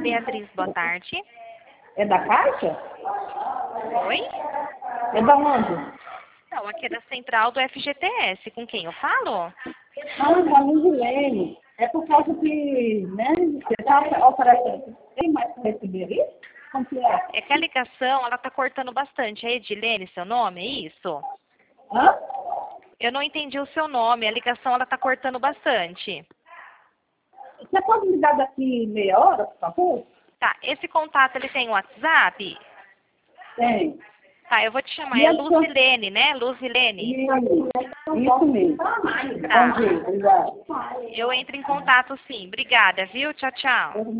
Beatriz, boa tarde. É da Caixa? Oi? É da onde? Não, aqui é da central do FGTS. Com quem eu falo? Ah, da Luzilene. É por causa que, né, você está oferecendo. Tem mais para receber isso? Como que é? É que a ligação, ela tá cortando bastante. É Edilene seu nome, é isso? Hã? Eu não entendi o seu nome. A ligação, ela tá cortando bastante. Você pode me dar daqui meia hora, por favor? Tá, esse contato, ele tem WhatsApp? Tem. Tá, eu vou te chamar. E É a sua- Luzilene, né? Luzilene. Isso mesmo. Tá. Bom dia, obrigada. Eu entro em contato sim. Obrigada, viu? Tchau, tchau.